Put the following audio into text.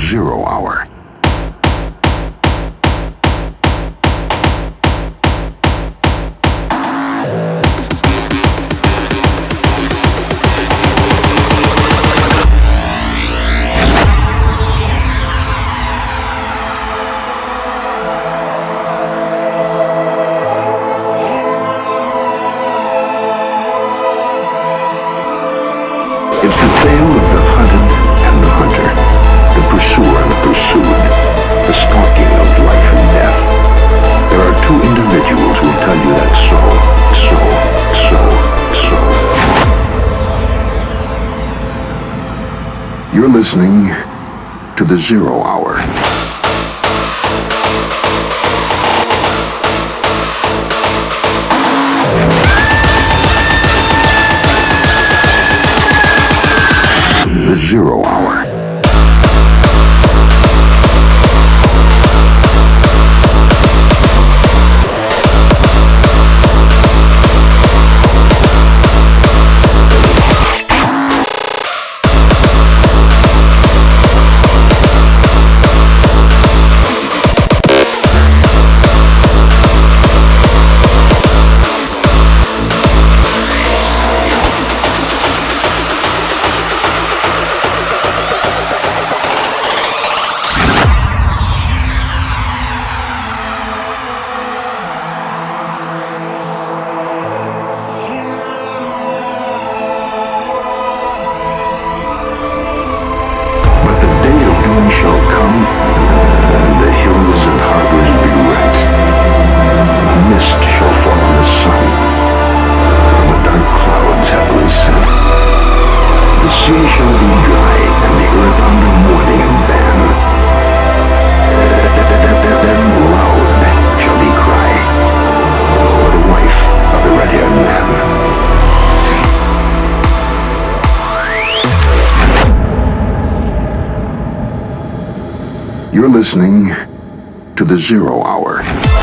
Zero Hour. It's the tale of the hunted and the hunter, the pursuer and the pursued, the stalking of life and death. There are two individuals who will tell you that so. You're listening to the Zero Hour. The Zero Hour. Shall come, and the hills and harbors be rent. A mist shall fall on the sun, the dark clouds happily set. The sea shall be dry, and the earth under mourning and ban. Then loud shall be cry, for the wife of the red-haired man. You're listening to the Zero Hour.